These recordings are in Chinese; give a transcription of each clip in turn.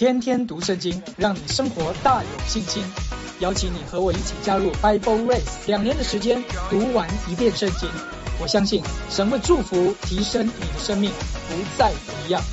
天天读圣经，让你生活大有信心。邀请你和我一起加入 Bible Race， 2年的时间读完一遍圣经。我相信神会祝福提升你的生命，不再一样。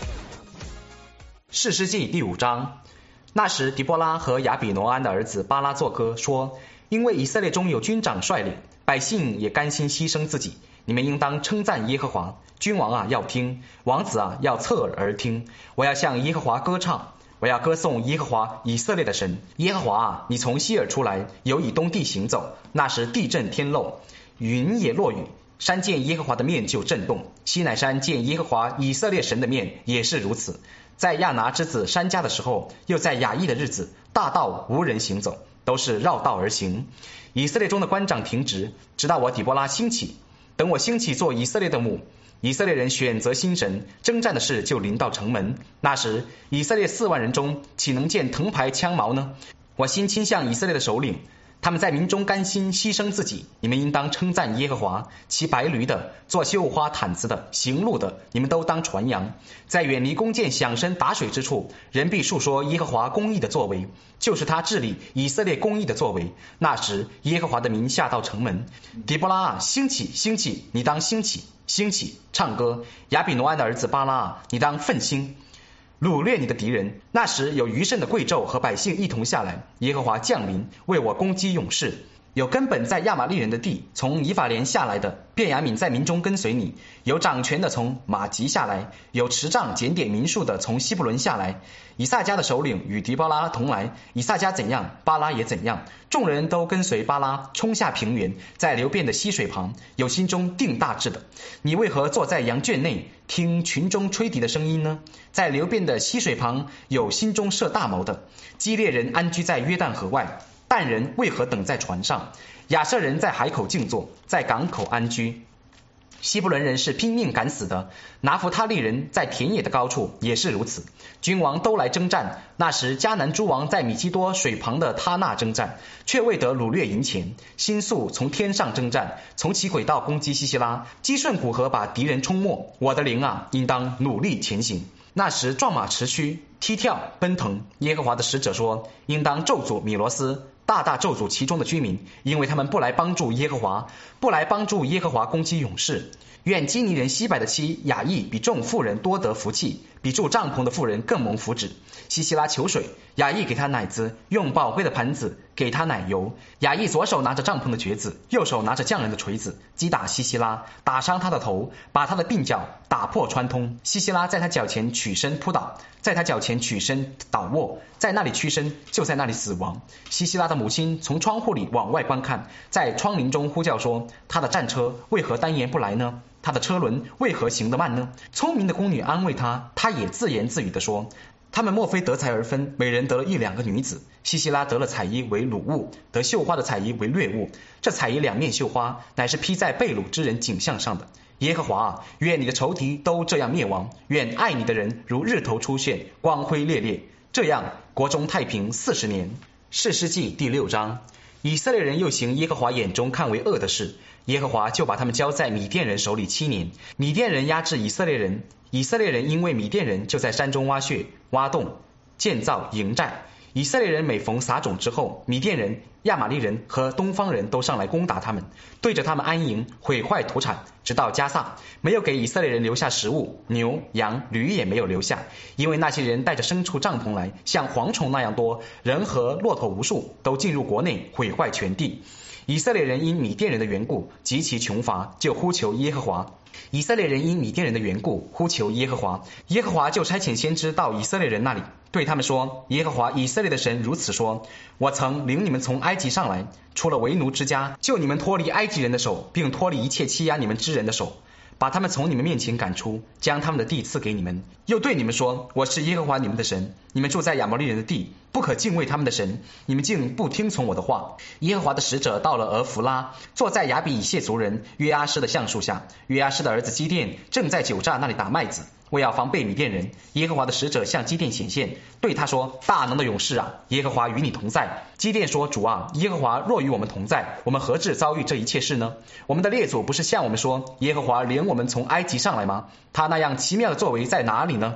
士师记第5章。那时狄波拉和亚比挪安的儿子巴拉作歌说，因为以色列中有军长率领，百姓也甘心牺牲自己，你们应当称赞耶和华。君王啊，要听；王子啊，要侧耳而听。我要向耶和华歌唱，我要歌颂耶和华以色列的神。耶和华啊，你从西珥出来，由以东地行走。那时地震天漏，云也落雨，山见耶和华的面就震动，西乃山见耶和华以色列神的面也是如此。在亚拿之子珊迦的时候，又在雅亿的日子，大道无人行走，都是绕道而行。以色列中的官长停职，直到我底波拉兴起。等我兴起做以色列的母，以色列人选择新神，征战的事就临到城门。那时以色列4万人中，岂能见藤牌枪矛呢？我心倾向以色列的首领，他们在民中甘心牺牲自己，你们应当称赞耶和华。骑白驴的，做绣花毯子的，行路的，你们都当传扬。在远离弓箭响声打水之处，人必述说耶和华公义的作为，就是他治理以色列公义的作为。那时耶和华的名下到城门。狄波拉啊，兴起兴起，你当兴起兴起，唱歌。亚比挪安的儿子巴拉啊，你当奋心，掳掠你的敌人。那时有余剩的贵胄和百姓一同下来，耶和华降临，为我攻击勇士。有根本在亚玛利人的地，从以法莲下来的，便雅悯在民中跟随你。有掌权的从马吉下来，有持杖检点民数的从希伯伦下来。以萨迦的首领与狄波拉同来，以萨迦怎样，巴拉也怎样。众人都跟随巴拉，冲下平原，在流便的溪水旁。有心中定大志的，你为何坐在羊圈内，听群中吹笛的声音呢？在流便的溪水旁，有心中设大谋的。基列人安居在约旦河外，但人为何等在船上？亚设人在海口静坐，在港口安居。希伯伦人是拼命赶死的，拿弗他利人在田野的高处也是如此。君王都来征战，那时迦南诸王在米基多水旁的他那征战，却未得掳掠银钱。新宿从天上征战，从其轨道攻击西西拉，基顺古河把敌人冲没。我的灵啊，应当努力前行。那时壮马驰驱，踢跳奔腾。耶和华的使者说，应当咒诅米罗斯，大大咒诅其中的居民，因为他们不来帮助耶和华，不来帮助耶和华攻击勇士。愿基尼人西柏的妻雅亿比众妇人多得福气，比住帐篷的妇人更蒙福祉。西西拉求水，雅亿给他奶子，用宝贵的盘子给他奶油。雅亿左手拿着帐篷的橛子，右手拿着匠人的锤子，击打西西拉，打伤他的头，把他的鬓角打破穿通。西西拉在他脚前曲身扑倒，在他脚前曲身倒卧，在那里屈身，就在那里死亡。西西拉的母亲从窗户里往外观看，在窗棂中呼叫说，他的战车为何单言不来呢？他的车轮为何行得慢呢？聪明的宫女安慰他，他也自言自语地说，他们莫非得财而分，每人得了1-2个女子。西西拉得了彩衣为掳物，得绣花的彩衣为掠物。这彩衣2面绣花，乃是披在被掳之人颈项上的。耶和华啊，愿你的仇敌都这样灭亡，愿爱你的人如日头出现，光辉烈烈，这样国中太平40年。士师记第6章。以色列人又行耶和华眼中看为恶的事，耶和华就把他们交在米甸人手里7年。米甸人压制以色列人，以色列人因为米甸人，就在山中挖穴、挖洞，建造营寨。以色列人每逢撒种之后，米甸人、亚玛利人和东方人都上来攻打他们，对着他们安营，毁坏土产，直到加萨，没有给以色列人留下食物，牛、羊、驴也没有留下，因为那些人带着牲畜帐篷来，像蝗虫那样多，人和骆驼无数，都进入国内，毁坏全地。以色列人因米甸人的缘故极其穷乏，就呼求耶和华。以色列人因米甸人的缘故呼求耶和华，耶和华就差遣先知到以色列人那里，对他们说，耶和华以色列的神如此说，我曾领你们从埃及上来，出了为奴之家，救你们脱离埃及人的手，并脱离一切欺压你们之人的手，把他们从你们面前赶出，将他们的地赐给你们。又对你们说，我是耶和华你们的神，你们住在亚摩利人的地，不可敬畏他们的神，你们竟不听从我的话。耶和华的使者到了俄弗拉，坐在亚比以谢族人约阿施的橡树下，约阿施的儿子基甸正在酒榨那里打麦子，为要防备米甸人。耶和华的使者向基甸显现，对他说，大能的勇士啊，耶和华与你同在。基甸说，主啊，耶和华若与我们同在，我们何至遭遇这一切事呢？我们的列祖不是向我们说，耶和华领我们从埃及上来吗？他那样奇妙的作为在哪里呢？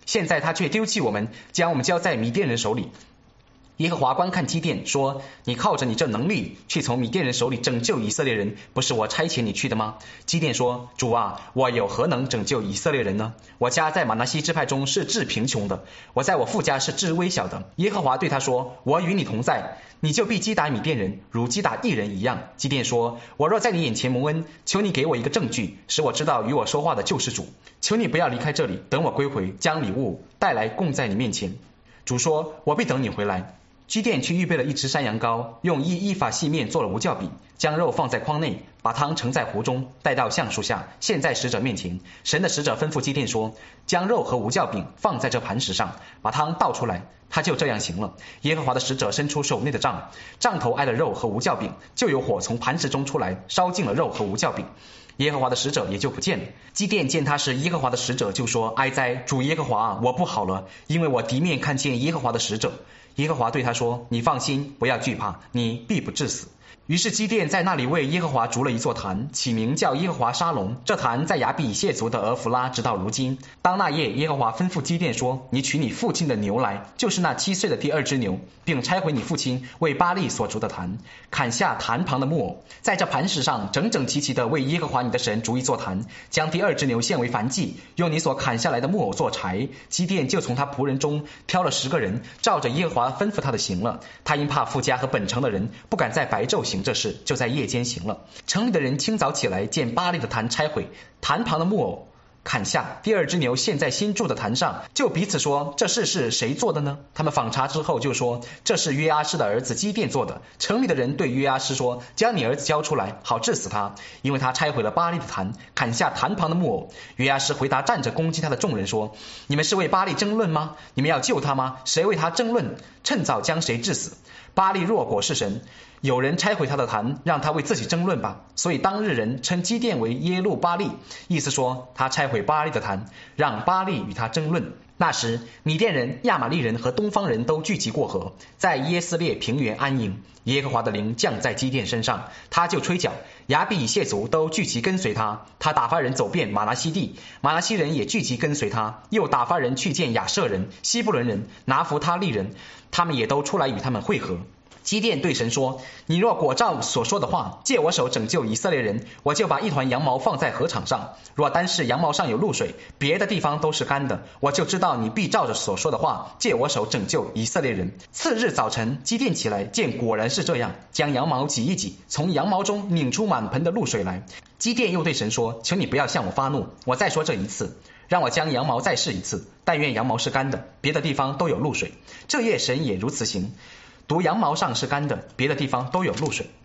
现在他却丢弃我们，将我们交在米甸人手里。耶和华观看基甸说，你靠着你这能力去从米甸人手里拯救以色列人，不是我差遣你去的吗？基甸说，主啊，我有何能拯救以色列人呢？我家在玛拿西支派中是至贫穷的，我在我父家是至微小的。耶和华对他说，我与你同在，你就必击打米甸人，如击打一人一样。基甸说，我若在你眼前蒙恩，求你给我一个证据，使我知道与我说话的就是主。求你不要离开这里，等我归回，将礼物带来供在你面前。主说，我必等你回来。基甸去预备了一只山羊羔，用伊法细面做了无酵饼，将肉放在筐内，把汤盛在壶中，带到橡树下，献在使者面前。神的使者吩咐基甸说，将肉和无酵饼放在这磐石上，把汤倒出来。他就这样行了。耶和华的使者伸出手内的杖，杖头挨了肉和无酵饼，就有火从磐石中出来，烧尽了肉和无酵饼。耶和华的使者也就不见了。基甸见他是耶和华的使者，就说，哀哉，主耶和华啊，我不好了，因为我敌面看见耶和华的使者。耶和华对他说，你放心，不要惧怕，你必不致死。于是基甸在那里为耶和华筑了一座坛，起名叫耶和华沙龙。这坛在亚比以谢族的俄弗拉，直到如今。当那夜，耶和华吩咐基甸说，你取你父亲的牛来，就是那7岁的第2只牛，并拆毁你父亲为巴力所筑的坛，砍下坛旁的木偶，在这磐石上整整齐齐的为耶和华你的神筑一座坛，将第2只牛献为燔祭，用你所砍下来的木偶做柴。基甸就从他仆人中挑了10个人，照着耶和华吩咐他的行了。他因怕父家和本城的人不敢在白昼行这事，就在夜间行了。城里的人清早起来，见巴力的坛拆毁，坛旁的木偶砍下，第2只牛献在新筑的坛上，就彼此说，这事是谁做的呢？他们访查之后就说，这是约阿施的儿子基甸做的。城里的人对约阿施说，将你儿子交出来，好治死他，因为他拆毁了巴力的坛，砍下坛旁的木偶。约阿施回答站着攻击他的众人说，你们是为巴力争论吗？你们要救他吗？谁为他争论，趁早将谁治死。巴力若果是神，有人拆毁他的坛，让他为自己争论吧。所以当日人称基甸为耶路巴力，意思说他拆毁巴力的坛，让巴力与他争论。那时米甸人、亚玛力人和东方人都聚集过河，在耶斯列平原安营。耶和华的灵降在基甸身上，他就吹角，亚比以谢族都聚集跟随他。他打发人走遍玛拿西地，玛拿西人也聚集跟随他，又打发人去见亚舍人、西布伦人、拿弗他利人，他们也都出来与他们会合。基甸对神说，你若果照所说的话，借我手拯救以色列人，我就把一团羊毛放在禾场上，若单是羊毛上有露水，别的地方都是干的，我就知道你必照着所说的话，借我手拯救以色列人。次日早晨，基甸起来，见果然是这样，将羊毛挤一挤，从羊毛中拧出满盆的露水来。基甸又对神说，求你不要向我发怒，我再说这一次，让我将羊毛再试一次，但愿羊毛是干的，别的地方都有露水。这夜神也如此行，独羊毛上是干的，别的地方都有露水。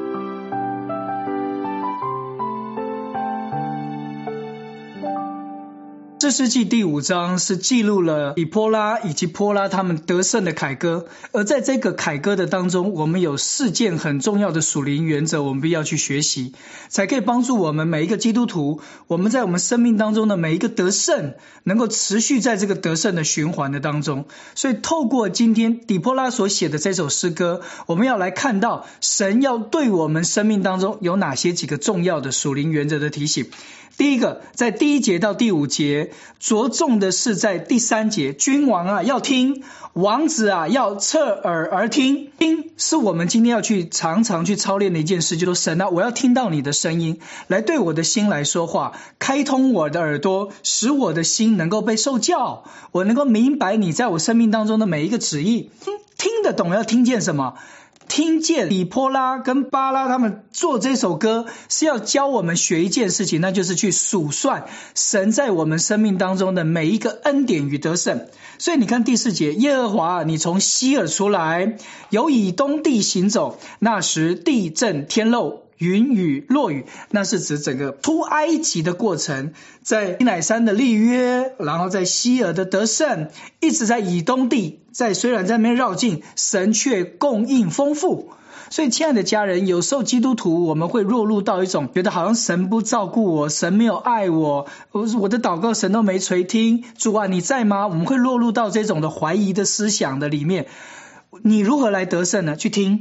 士师记第5章是记录了以波拉以及波拉他们得胜的凯歌，而在这个凯歌的当中，我们有4件很重要的属灵原则，我们必要去学习，才可以帮助我们每一个基督徒，我们在我们生命当中的每一个得胜，能够持续在这个得胜的循环的当中。所以透过今天底波拉所写的这首诗歌，我们要来看到神要对我们生命当中有哪些几个重要的属灵原则的提醒。第一个，在第1节到第5节，着重的是在第3节，君王啊要听，王子啊要侧耳而听。听是我们今天要去常常去操练的一件事，就是神啊，我要听到你的声音，来对我的心来说话，开通我的耳朵，使我的心能够被受教，我能够明白你在我生命当中的每一个旨意。听得懂要听见什么？听见底波拉跟巴拉他们做这首歌，是要教我们学一件事情，那就是去数算神在我们生命当中的每一个恩典与得胜。所以你看第4节，耶和华你从西珥出来，由以东地行走，那时地震天漏，云雨落雨，那是指整个出埃及的过程，在西乃山的立约，然后在西珥的得胜，一直在以东地，虽然在那边绕境，神却供应丰富。所以亲爱的家人，有时候基督徒我们会落入到一种觉得好像神不照顾我，神没有爱我，我的祷告神都没垂听，主啊你在吗？我们会落入到这种的怀疑的思想的里面。你如何来得胜呢？去听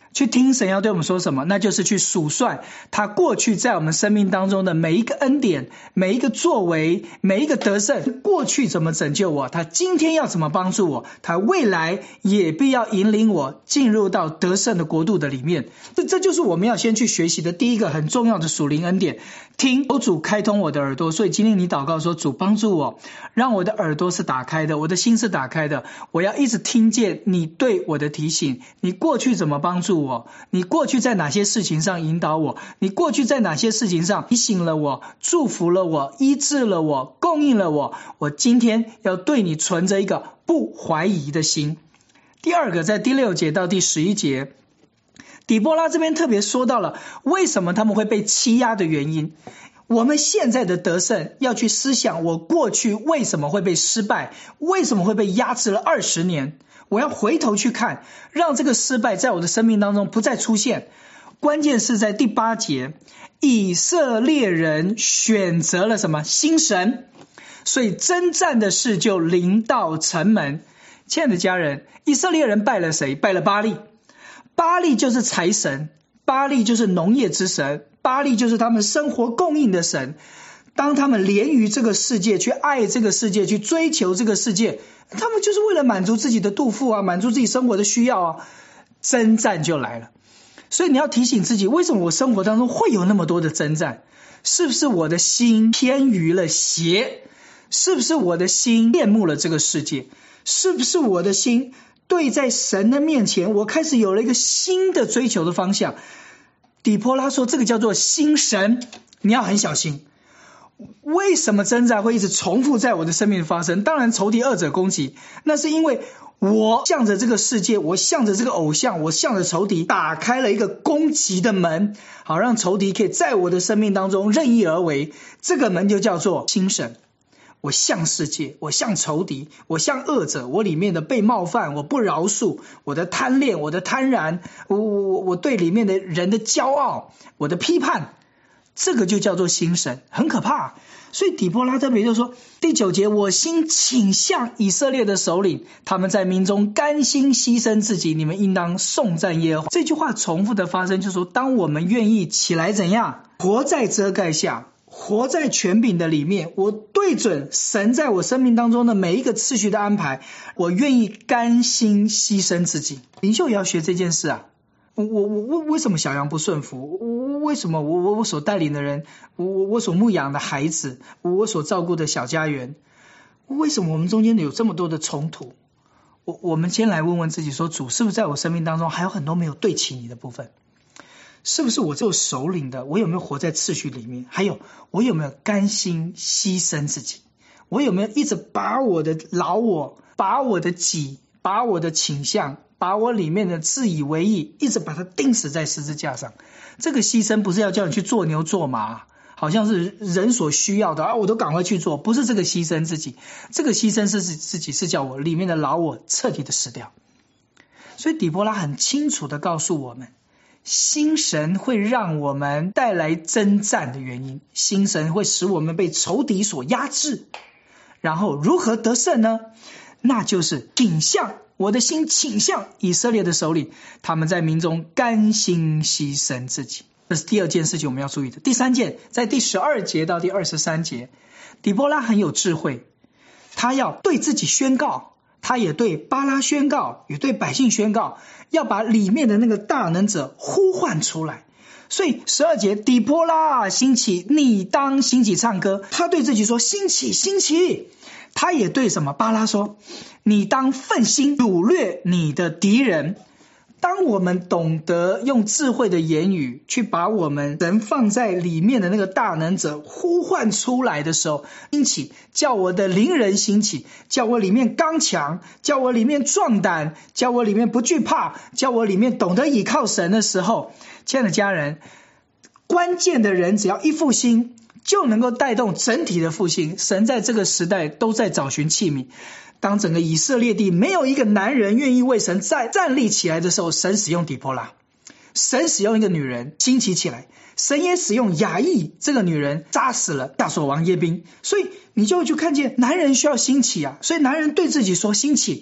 去听神要对我们说什么，那就是去数算他过去在我们生命当中的每一个恩典，每一个作为，每一个得胜，过去怎么拯救我，他今天要怎么帮助我，他未来也必要引领我进入到得胜的国度的里面。这就是我们要先去学习的第一个很重要的属灵恩典，听主开通我的耳朵。所以今天你祷告说，主帮助我，让我的耳朵是打开的，我的心是打开的，我要一直听见你对我的提醒，你过去怎么帮助我，你过去在哪些事情上引导我，你过去在哪些事情上提醒了我，祝福了我，医治了我，供应了我，我今天要对你存着一个不怀疑的心。第二个，在第6节到第11节，底波拉这边特别说到了为什么他们会被欺压的原因。我们现在的得胜要去思想，我过去为什么会被失败，为什么会被压制了20年，我要回头去看，让这个失败在我的生命当中不再出现。关键是在第8节，以色列人选择了什么？新神，所以征战的事就临到城门。亲爱的家人，以色列人拜了谁？拜了巴力。巴力就是财神，巴力就是农业之神，巴力就是他们生活供应的神。当他们连于这个世界，去爱这个世界，去追求这个世界，他们就是为了满足自己的肚腹啊，满足自己生活的需要啊，征战就来了。所以你要提醒自己，为什么我生活当中会有那么多的征战？是不是我的心偏于了邪？是不是我的心恋慕了这个世界？是不是我的心对在神的面前，我开始有了一个新的追求的方向？底波拉说这个叫做新神，你要很小心。为什么征战会一直重复在我的生命发生？当然仇敌二者攻击，那是因为我向着这个世界，我向着这个偶像，我向着仇敌打开了一个攻击的门，好让仇敌可以在我的生命当中任意而为。这个门就叫做新神。我向世界，我向仇敌，我向恶者，我里面的被冒犯，我不饶恕，我的贪恋，我的贪婪，我对里面的人的骄傲，我的批判，这个就叫做新神，很可怕。所以底波拉特别就说，第9节，我心倾向以色列的首领，他们在民中甘心牺牲自己，你们应当颂赞耶和华。这句话重复的发生，就是说当我们愿意起来怎样活在遮盖下，活在权柄的里面，我对准神在我生命当中的每一个次序的安排，我愿意甘心牺牲自己。领袖也要学这件事啊。我为什么小羊不顺服？为什么我所带领的人，我所牧养的孩子，我所照顾的小家园，为什么我们中间有这么多的冲突？我们先来问问自己说，主是不是在我生命当中还有很多没有对齐你的部分？是不是我做首领的，我有没有活在次序里面？还有我有没有甘心牺牲自己？我有没有一直把我的老我，把我的己，把我的倾向，把我里面的自以为意，一直把它钉死在十字架上？这个牺牲不是要叫你去做牛做马，好像是人所需要的我都赶快去做，不是这个牺牲自己。这个牺牲是自己，是叫我里面的老我彻底的死掉。所以底波拉很清楚的告诉我们，新神会让我们带来征战的原因，新神会使我们被仇敌所压制。然后如何得胜呢？那就是倾向，我的心倾向以色列的首领，他们在民中甘心牺牲自己。这是第2件事情我们要注意的。第3件，在第12节到第23节，底波拉很有智慧，他要对自己宣告，他也对巴拉宣告，也对百姓宣告，要把里面的那个大能者呼唤出来。所以12节，底波拉兴起，你当兴起唱歌。他对自己说兴起兴起。他也对什么巴拉说，你当奋心掳掠你的敌人。当我们懂得用智慧的言语去把我们人放在里面的那个大能者呼唤出来的时候，兴起，叫我的灵人兴起，叫我里面刚强，叫我里面壮胆，叫我里面不惧怕，叫我里面懂得倚靠神的时候，亲爱的家人，关键的人只要一复兴，就能够带动整体的复兴。神在这个时代都在找寻器皿，当整个以色列地没有一个男人愿意为神站立起来的时候，神使用底波拉，神使用一个女人兴起起来，神也使用雅意这个女人杀死了大索王耶宾。所以你就会去看见男人需要兴起啊，所以男人对自己说兴起，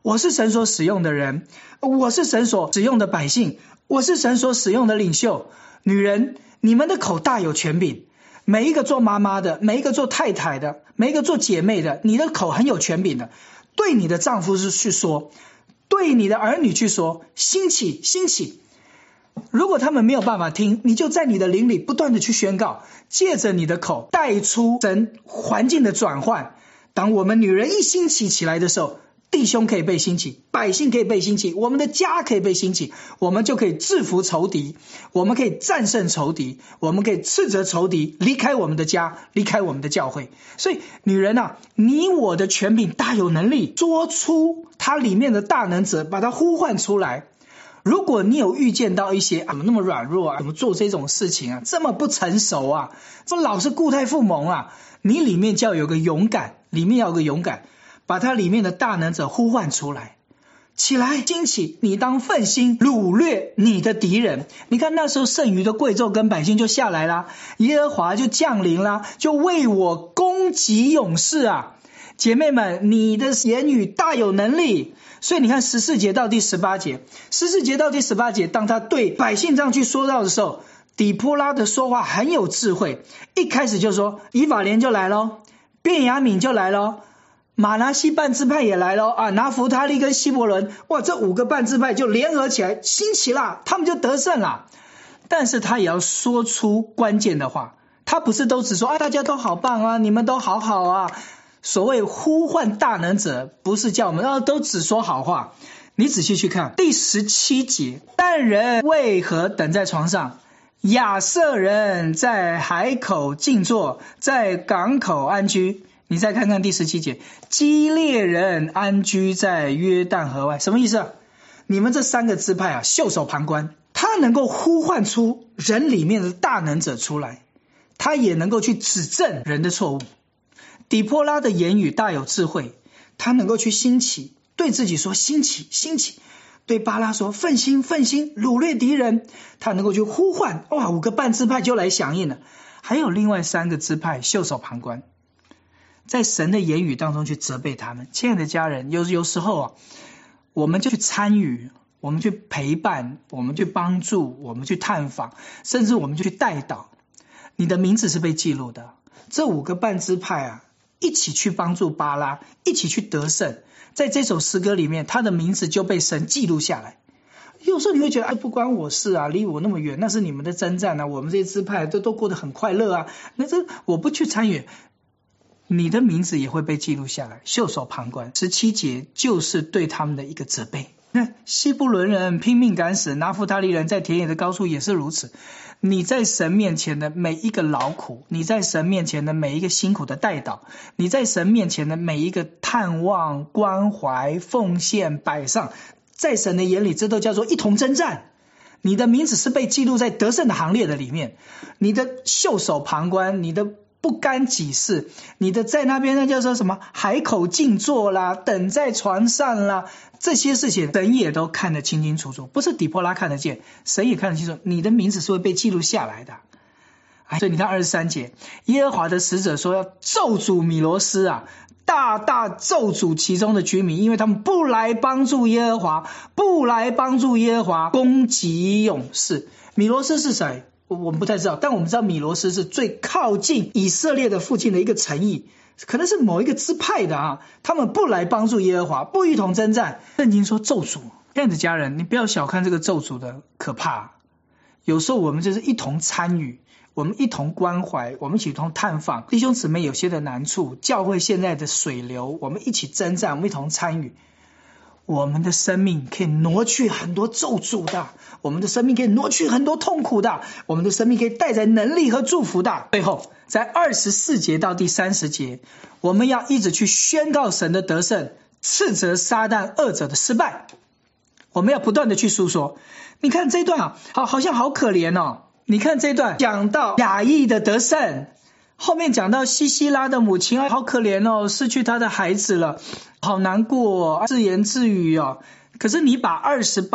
我是神所使用的人，我是神所使用的百姓，我是神所使用的领袖。女人，你们的口大有权柄，每一个做妈妈的，每一个做太太的，每一个做姐妹的，你的口很有权柄的，对你的丈夫是去说，对你的儿女去说，兴起兴起。如果他们没有办法听，你就在你的灵里不断的去宣告，借着你的口带出神环境的转换。当我们女人一兴起起来的时候，弟兄可以被兴起，百姓可以被兴起，我们的家可以被兴起，我们就可以制服仇敌，我们可以战胜仇敌，我们可以斥责仇敌，离开我们的家，离开我们的教会。所以女人啊，你我的权柄大有能力，说出它里面的大能者，把它呼唤出来。如果你有遇见到一些怎么那么软弱啊，怎么做这种事情啊，这么不成熟啊，这老是固态附萌啊，你里面就要有个勇敢，里面要有个勇敢，把它里面的大能者呼唤出来。起来兴起，你当奋心掳掠你的敌人。你看那时候剩余的贵胄跟百姓就下来啦，耶和华就降临啦，就为我攻击勇士啊。姐妹们，你的言语大有能力。所以你看14节到第18节，14节到第18节，当他对百姓这样去说到的时候，底波拉的说话很有智慧。一开始就说以法莲就来咯，便雅悯就来咯，马拿西半支派也来咯啊，拿弗他利跟希伯伦，哇，这5个半支派就联合起来兴起啦，他们就得胜啦。但是他也要说出关键的话，他不是都只说大家都好棒啊，你们都好好啊。所谓呼唤大能者，不是叫我们都只说好话。你仔细去看第17节，但人为何等在床上？亚瑟人在海口静坐，在港口安居。你再看看第17节，基列人安居在约旦河外。什么意思啊？你们这3个支派啊，袖手旁观。他能够呼唤出人里面的大能者出来，他也能够去指正人的错误。底波拉的言语大有智慧，他能够去兴起，对自己说兴起兴起，对巴拉说奋心奋心掳掠敌人，他能够去呼唤，哇，5个半支派就来响应了。还有另外3个支派袖手旁观，在神的言语当中去责备他们。亲爱的家人，有时候啊，我们就去参与，我们去陪伴，我们去帮助，我们去探访，甚至我们就去带导，你的名字是被记录的。这5个半支派啊，一起去帮助巴拉，一起去得胜，在这首诗歌里面，他的名字就被神记录下来。有时候你会觉得不关我事啊，离我那么远，那是你们的征战啊，我们这些支派都过得很快乐啊，那这我不去参与，你的名字也会被记录下来，袖手旁观。17节就是对他们的一个责备。那希布伦人拼命赶死，拿弗他利人在田野的高处也是如此。你在神面前的每一个劳苦，你在神面前的每一个辛苦的代祷，你在神面前的每一个探望、关怀、奉献、摆上，在神的眼里这都叫做一同征战。你的名字是被记录在得胜的行列的里面，你的袖手旁观，你的不干己事，你的在那边那叫做什么海口静坐啦，等在床上啦，这些事情神也都看得清清楚楚，不是底波拉看得见，神也看得清楚，你的名字是会被记录下来的。所以你看23节，耶和华的使者说要咒诅米罗斯啊，大大咒诅其中的居民，因为他们不来帮助耶和华，不来帮助耶和华攻击勇士。米罗斯是谁？我们不太知道，但我们知道米罗斯是最靠近以色列的附近的一个城邑，可能是某一个支派的啊，他们不来帮助耶和华，不一同征战。圣经说咒诅，亲爱的家人，你不要小看这个咒诅的可怕。有时候我们就是一同参与，我们一同关怀，我们一起同探访弟兄姊妹有些的难处，教会现在的水流，我们一起征战，我们一同参与，我们的生命可以挪去很多咒诅的，我们的生命可以挪去很多痛苦的，我们的生命可以带来能力和祝福的。最后在24节到第30节，我们要一直去宣告神的得胜，斥责撒旦恶者的失败，我们要不断的去诉说。你看这段啊，好像好可怜哦。你看这段讲到雅意的得胜，后面讲到西西拉的母亲好可怜哦，失去她的孩子了，好难过哦，自言自语哦。可是你把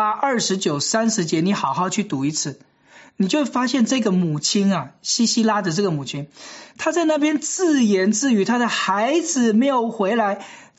28、29、30节你好好去读一次，你就会发现这个母亲啊，西西拉的这个母亲，她在那边自言自语，她的孩子没有回来，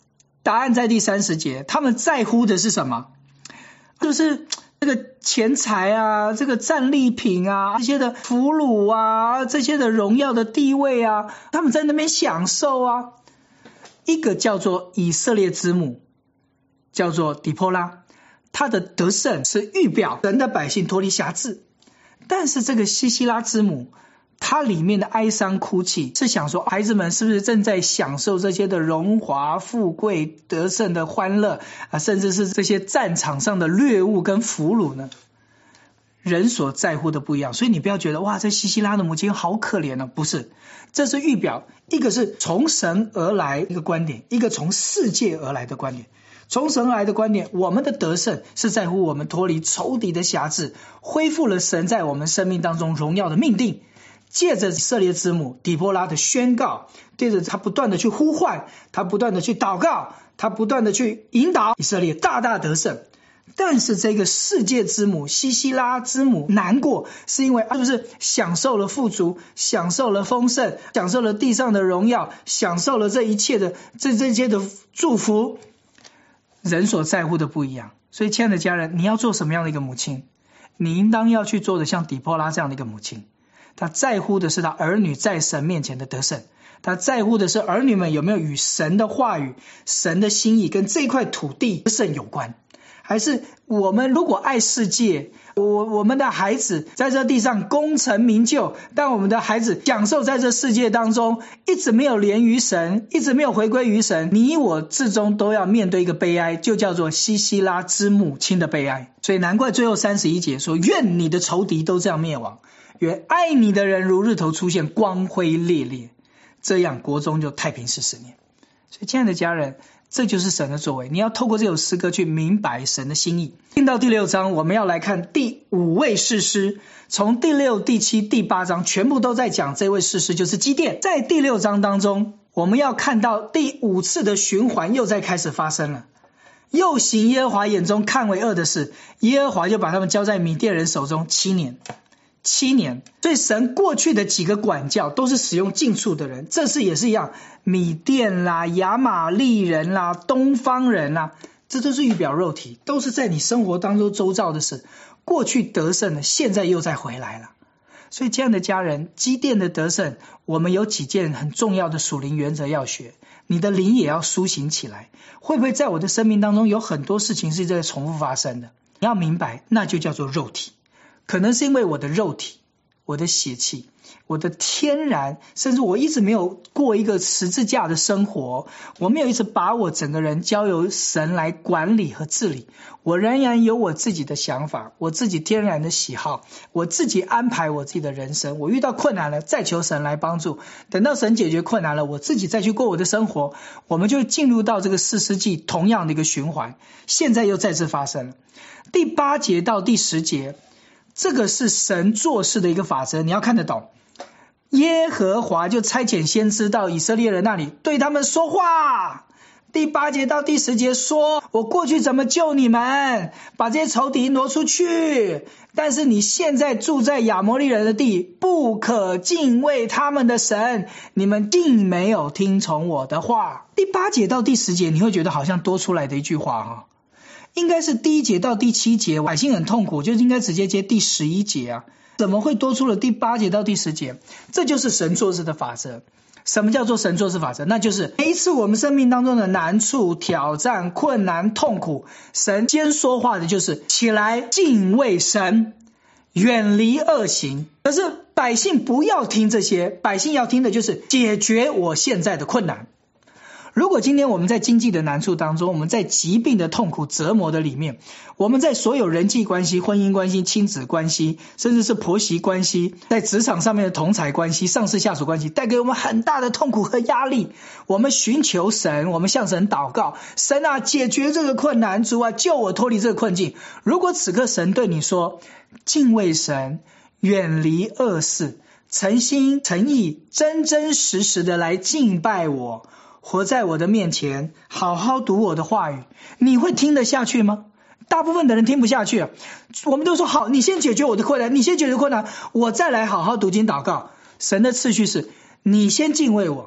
答案在第30节，他们在乎的是什么？就是这个钱财啊，这个战利品啊，这些的俘虏啊，这些的荣耀的地位啊，他们在那边享受啊。一个叫做以色列之母，叫做底波拉，她的得胜是预表神的百姓脱离辖制。但是这个西西拉之母，她里面的哀伤哭泣是想说，孩子们是不是正在享受这些的荣华富贵得胜的欢乐啊，甚至是这些战场上的掠物跟俘虏呢？人所在乎的不一样，所以你不要觉得哇，这西西拉的母亲好可怜啊，不是，这是预表，一个是从神而来一个观点，一个从世界而来的观点。从神而来的观点，我们的得胜是在乎我们脱离仇敌的辖制，恢复了神在我们生命当中荣耀的命定。借着以色列之母底波拉的宣告，借着他不断的去呼唤，他不断的去祷告，他不断的去引导以色列大大得胜。但是这个世界之母西西拉之母难过，是因为是不是享受了富足，享受了丰盛，享受了地上的荣耀，享受了这一切的这些的祝福。人所在乎的不一样，所以亲爱的家人，你要做什么样的一个母亲？你应当要去做的像底波拉这样的一个母亲。他在乎的是他儿女在神面前的得胜，他在乎的是儿女们有没有与神的话语、神的心意跟这块土地得胜有关。还是我们如果爱世界，我们的孩子在这地上功成名就，但我们的孩子享受在这世界当中一直没有连于神，一直没有回归于神，你我至终都要面对一个悲哀，就叫做西西拉之母亲的悲哀。所以难怪最后31节说，愿你的仇敌都这样灭亡，愿爱你的人如日头出现，光辉烈烈，这样国中就太平40年。所以亲爱的家人，这就是神的作为，你要透过这首诗歌去明白神的心意。进到第6章，我们要来看第5位士师，从第6、第7、第8章全部都在讲这位士师，就是基甸。在第6章当中，我们要看到第5次的循环又在开始发生了。又行耶和华眼中看为恶的事，耶和华就把他们交在米甸人手中7年。所以神过去的几个管教都是使用近处的人，这次也是一样，米甸啦、亚玛利人啦、东方人啦，这都是预表肉体，都是在你生活当中周遭的事。过去得胜的，现在又再回来了。所以这样的家人，基甸的得胜，我们有几件很重要的属灵原则要学，你的灵也要苏醒起来。会不会在我的生命当中有很多事情是在重复发生的？你要明白，那就叫做肉体。可能是因为我的肉体、我的血气、我的天然，甚至我一直没有过一个十字架的生活，我没有一直把我整个人交由神来管理和治理，我仍然有我自己的想法，我自己天然的喜好，我自己安排我自己的人生，我遇到困难了再求神来帮助，等到神解决困难了，我自己再去过我的生活，我们就进入到这个士师记同样的一个循环，现在又再次发生了。第8节到第10节，这个是神做事的一个法则，你要看得懂。耶和华就差遣先知到以色列人那里，对他们说话。第8节到第10节说，我过去怎么救你们，把这些仇敌挪出去，但是你现在住在亚摩利人的地，不可敬畏他们的神，你们竟没有听从我的话。第8节到第10节你会觉得好像多出来的一句话哈，应该是第1节到第7节百姓很痛苦，就应该直接接第11节啊，怎么会多出了第8节到第10节？这就是神做事的法则。什么叫做神做事法则？那就是每一次我们生命当中的难处、挑战、困难、痛苦，神先说话的就是起来敬畏神，远离恶行。可是百姓不要听这些，百姓要听的就是解决我现在的困难。如果今天我们在经济的难处当中，我们在疾病的痛苦折磨的里面，我们在所有人际关系、婚姻关系、亲子关系，甚至是婆媳关系，在职场上面的同侪关系、上司下属关系，带给我们很大的痛苦和压力，我们寻求神，我们向神祷告，神啊，解决这个困难，主啊，救我脱离这个困境。如果此刻神对你说，敬畏神，远离恶事，诚心诚意真真实实的来敬拜我，活在我的面前，好好读我的话语，你会听得下去吗？大部分的人听不下去。我们都说好，你先解决我的困难，你先解决困难，我再来好好读经祷告。神的次序是，你先敬畏我，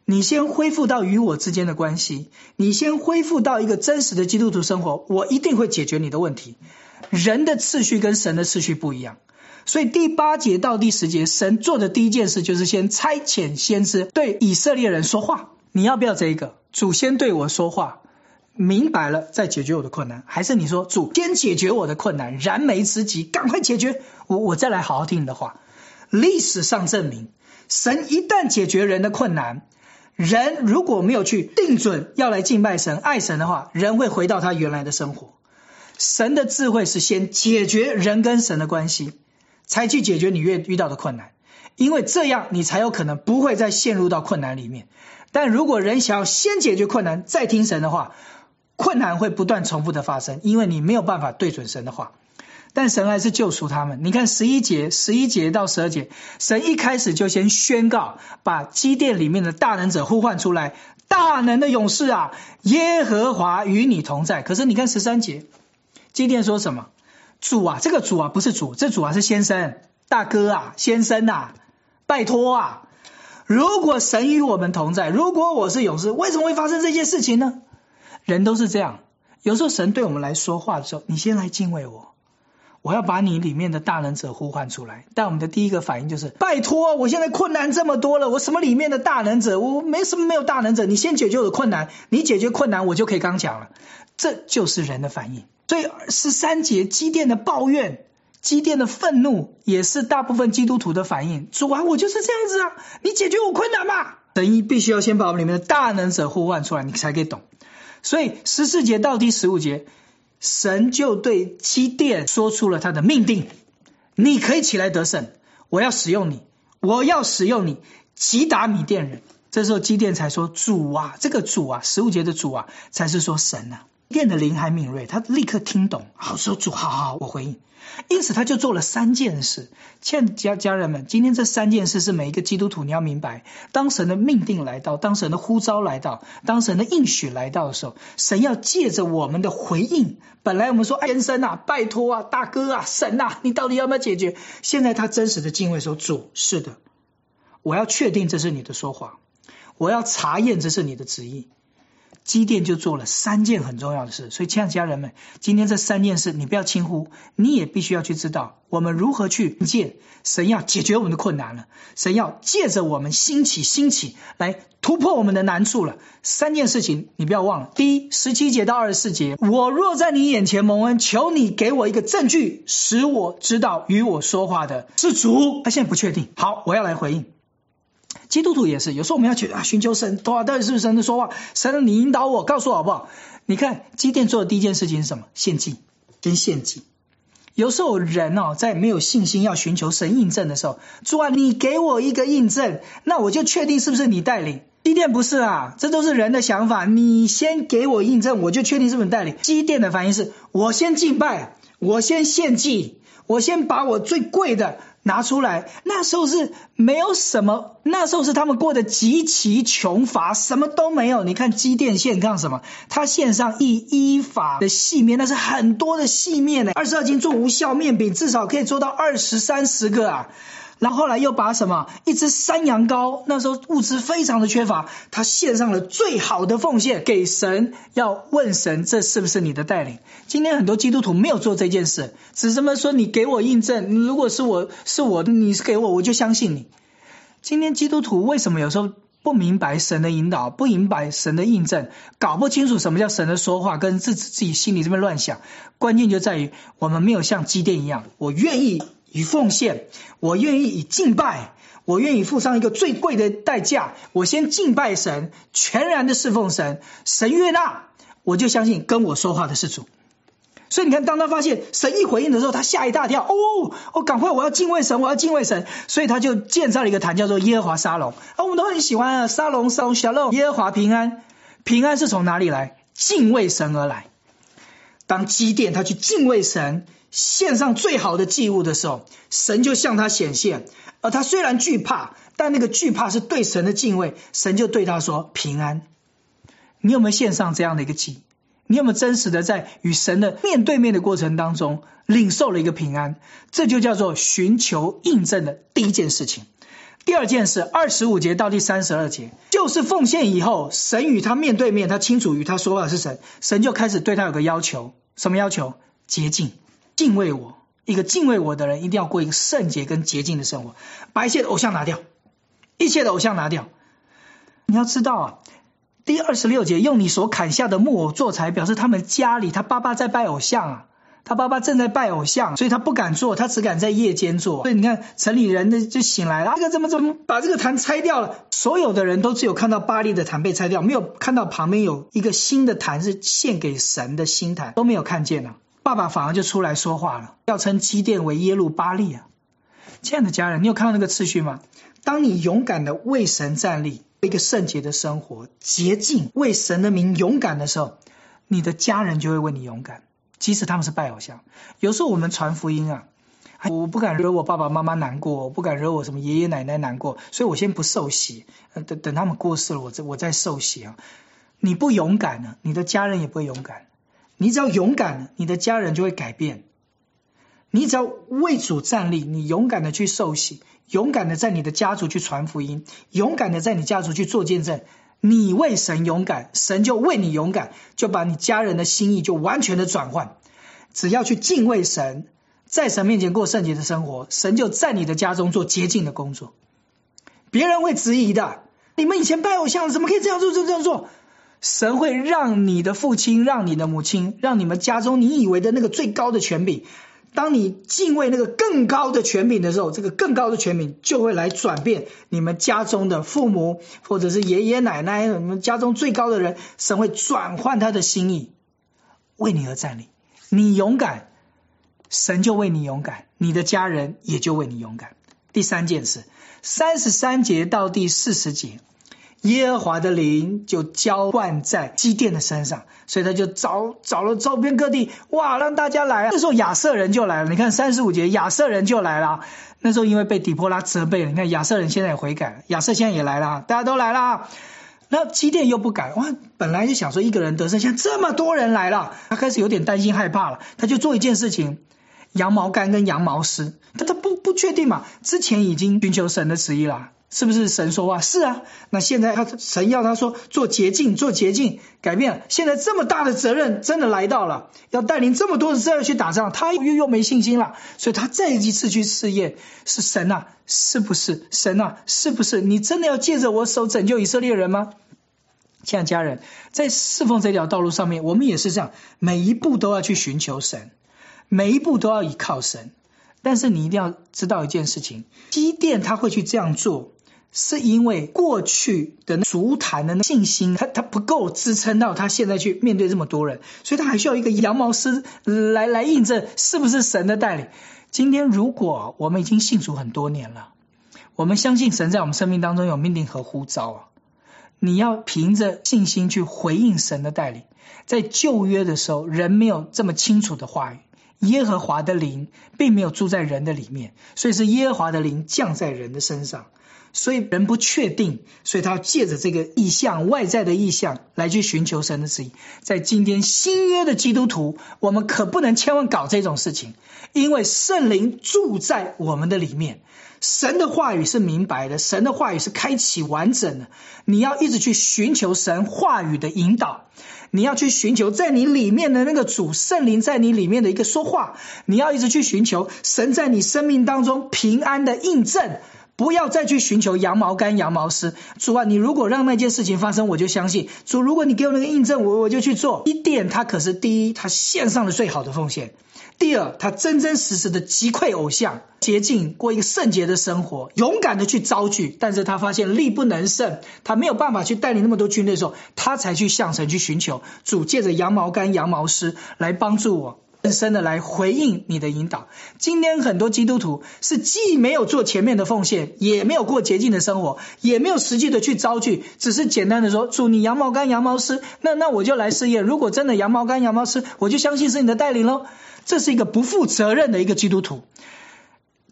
你先恢复到与我之间的关系，你先恢复到一个真实的基督徒生活，我一定会解决你的问题。人的次序跟神的次序不一样，所以第8节到第10节，神做的第一件事就是先差遣先知对以色列人说话。你要不要这一个？主先对我说话，明白了再解决我的困难，还是你说主先解决我的困难，燃眉之急赶快解决，我再来好好听你的话。历史上证明，神一旦解决人的困难，人如果没有去定准要来敬拜神爱神的话，人会回到他原来的生活。神的智慧是先解决人跟神的关系，才去解决你遇到的困难，因为这样你才有可能不会再陷入到困难里面。但如果人想要先解决困难再听神的话，困难会不断重复的发生，因为你没有办法对准神的话。但神还是救赎他们。你看11节到12节，神一开始就先宣告，把基甸里面的大能者呼唤出来，大能的勇士啊，耶和华与你同在。可是你看13节，基甸说什么？主啊，这个主啊不是主，这主啊是先生，大哥啊，先生啊，拜托啊，如果神与我们同在，如果我是勇士，为什么会发生这件事情呢？人都是这样，有时候神对我们来说话的时候，你先来敬畏我，我要把你里面的大能者呼唤出来。但我们的第一个反应就是拜托，我现在困难这么多了，我什么里面的大能者？我没有大能者，你先解决我的困难，你解决困难我就可以刚强了。这就是人的反应。所以13节基甸的抱怨，基甸的愤怒，也是大部分基督徒的反应。主啊，我就是这样子啊，你解决我困难吧。神必须要先把我们里面的大能者呼唤出来，你才可以懂。所以14节到第15节，神就对基甸说出了他的命定，你可以起来得胜，我要使用你，我要使用你击打米甸人。这时候基甸才说主啊，这个主啊，15节的主啊才是说神啊。基甸的灵还敏锐，他立刻听懂，好说主，好，我回应。因此他就做了3件事。亲爱的家人们，今天这3件事是每一个基督徒你要明白，当神的命定来到，当神的呼召来到，当神的应许来到的时候，神要借着我们的回应。本来我们说先生啊，拜托啊，大哥啊，神啊，你到底要不要解决？现在他真实的敬畏说，主，是的，我要确定这是你的说话，我要查验这是你的旨意。基甸就做了3件很重要的事。所以亲爱的家人们，今天这3件事你不要轻忽，你也必须要去知道我们如何去见神要解决我们的困难了，神要借着我们兴起来突破我们的难处了。3件事情你不要忘了。第一，17节到24节，我若在你眼前蒙恩，求你给我一个证据，使我知道与我说话的是主。他现在不确定，好，我要来回应。基督徒也是，有时候我们要去寻求神，到底是不是神的说话？神，你引导我，告诉我好不好？你看基甸做的第一件事情是什么？献祭，先献祭。有时候人在没有信心要寻求神印证的时候，主啊，你给我一个印证，那我就确定是不是你带领。基甸不是啊，这都是人的想法，你先给我印证，我就确定是不是你带领。基甸的反应是，我先敬拜，我先献祭，我先把我最贵的拿出来。那时候是没有什么，那时候是他们过得极其穷乏，什么都没有。你看基甸献上什么？他献上一法的细面，那是很多的细面，22斤做无酵面饼，至少可以做到20-30个啊。然后后来又把什么一只山羊羔，那时候物资非常的缺乏，他献上了最好的奉献给神，要问神这是不是你的带领。今天很多基督徒没有做这件事，只这么说，你给我印证，如果是我你是给我就相信你。今天基督徒为什么有时候不明白神的引导，不明白神的印证，搞不清楚什么叫神的说话，跟自己心里这边乱想。关键就在于我们没有像基甸一样，我愿意以奉献，我愿意以敬拜，我愿意付上一个最贵的代价，我先敬拜神，全然的侍奉神，神悦纳，我就相信跟我说话的是主。所以你看，当他发现神一回应的时候，他吓一大跳，赶快我要敬畏神，我要敬畏神。所以他就建造了一个坛叫做耶和华沙龙。我们都很喜欢沙龙 Shalom， 耶和华平安。平安是从哪里来？敬畏神而来。当基甸他去敬畏神，献上最好的祭物的时候，神就向他显现。而他虽然惧怕，但那个惧怕是对神的敬畏，神就对他说平安。你有没有献上这样的一个祭？你有没有真实的在与神的面对面的过程当中领受了一个平安？这就叫做寻求印证的第一件事情。 第二件事，25节到第32节，就是奉献以后，神与他面对面，他清楚与他说话的是神，神就开始对他有个要求，什么要求？洁净，敬畏我。一个敬畏我的人一定要过一个圣洁跟洁净的生活，把一切的偶像拿掉，一切的偶像拿掉。你要知道啊，第26节，用你所砍下的木偶做柴，表示他们家里他爸爸在拜偶像啊，他爸爸正在拜偶像，所以他不敢做，他只敢在夜间做。所以你看城里人就醒来了，这个怎么把这个坛拆掉了？所有的人都只有看到巴力的坛被拆掉，没有看到旁边有一个新的坛是献给神的新坛，都没有看见了。爸爸反而就出来说话了，要称基甸为耶路巴力啊。亲爱的家人，你有看到那个次序吗？当你勇敢的为神站立，一个圣洁的生活，洁净，为神的名勇敢的时候，你的家人就会为你勇敢，即使他们是拜偶像。有时候我们传福音啊，我不敢惹我爸爸妈妈难过，我不敢惹我什么爷爷奶奶难过，所以我先不受洗，等他们过世了我再受洗啊。你不勇敢呢，你的家人也不会勇敢。你只要勇敢，你的家人就会改变。你只要为主站立，你勇敢的去受洗，勇敢的在你的家族去传福音，勇敢的在你家族去做见证，你为神勇敢，神就为你勇敢，就把你家人的心意就完全的转换。只要去敬畏神，在神面前过圣洁的生活，神就在你的家中做洁净的工作。别人会质疑的，你们以前拜偶像怎么可以这样做这样做？神会让你的父亲，让你的母亲，让你们家中你以为的那个最高的权柄，当你敬畏那个更高的权柄的时候，这个更高的权柄就会来转变你们家中的父母或者是爷爷奶奶，你们家中最高的人，神会转换他的心意，为你而站立。你勇敢，神就为你勇敢，你的家人也就为你勇敢。第三件事，33节到第40节，耶和华的灵就浇灌在基甸的身上，所以他就找了周边各地，哇，让大家来。那时候亚瑟人就来了，你看35节，亚瑟人就来了。那时候因为被底波拉责备了，你看亚瑟人现在也悔改了，亚瑟现在也来了，大家都来了。那基甸又不敢，哇，本来就想说一个人得胜，现在这么多人来了，他开始有点担心害怕了，他就做一件事情，羊毛干跟羊毛丝，他不确定嘛，之前已经寻求神的旨意了。是不是神说话？是啊，那现在神要他说做洁净，改变了。现在这么大的责任真的来到了，要带领这么多的责任去打仗，他又没信心了，所以他再一次去试验，是神啊，是不是？神啊，是不是？你真的要借着我手拯救以色列人吗？亲爱的家人，在侍奉这条道路上面，我们也是这样，每一步都要去寻求神，每一步都要依靠神。但是你一定要知道一件事情，基甸他会去这样做，是因为过去的足坛的信心他不够支撑到他现在去面对这么多人，所以他还需要一个羊毛丝来印证是不是神的带领。今天如果我们已经信主很多年了，我们相信神在我们生命当中有命定和呼召啊，你要凭着信心去回应神的带领。在旧约的时候，人没有这么清楚的话语，耶和华的灵并没有住在人的里面，所以是耶和华的灵降在人的身上，所以人不确定，所以他要借着这个意象，外在的意象来去寻求神的旨意。在今天新约的基督徒，我们可不能千万搞这种事情，因为圣灵住在我们的里面，神的话语是明白的，神的话语是开启完整的，你要一直去寻求神话语的引导，你要去寻求在你里面的那个主圣灵在你里面的一个说话，你要一直去寻求神在你生命当中平安的印证，不要再去寻求羊毛干羊毛丝。主啊，你如果让那件事情发生，我就相信。主，如果你给我那个印证，我就去做。基甸他可是第一，他献上了最好的奉献；第二，他真真实实的击溃偶像，洁净，过一个圣洁的生活，勇敢的去遭拒。但是他发现力不能胜，他没有办法去带领那么多军队的时候，他才去向神去寻求主，借着羊毛干羊毛丝来帮助我更深的来回应你的引导。今天很多基督徒是既没有做前面的奉献，也没有过洁净的生活，也没有实际的去遭拒，只是简单的说主你羊毛干羊毛丝，那我就来试验，如果真的羊毛干羊毛丝，我就相信是你的带领咯。这是一个不负责任的一个基督徒。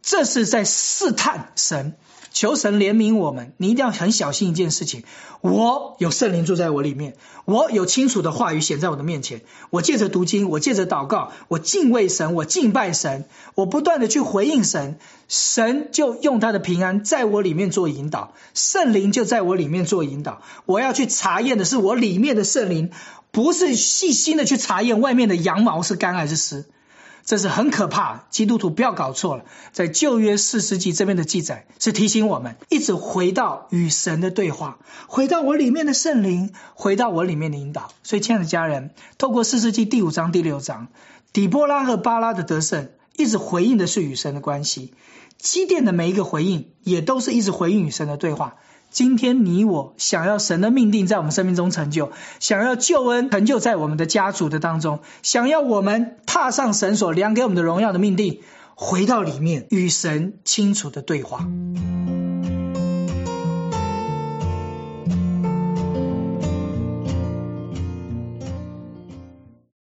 这是在试探神，求神怜悯我们。你一定要很小心一件事情，我有圣灵住在我里面，我有清楚的话语显在我的面前，我借着读经，我借着祷告，我敬畏神，我敬拜神，我不断的去回应神，神就用他的平安在我里面做引导，圣灵就在我里面做引导。我要去查验的是我里面的圣灵，不是细心的去查验外面的羊毛是干还是湿。这是很可怕，基督徒不要搞错了。在旧约4世纪这边的记载是提醒我们一直回到与神的对话，回到我里面的圣灵，回到我里面的引导。所以亲爱的家人，透过4世纪第5章第6章，底波拉和巴拉的得胜一直回应的是与神的关系，基甸的每一个回应也都是一直回应与神的对话。今天你我想要神的命定在我们生命中成就，想要救恩成就在我们的家族的当中，想要我们踏上神所量给我们的荣耀的命定，回到里面与神清楚的对话。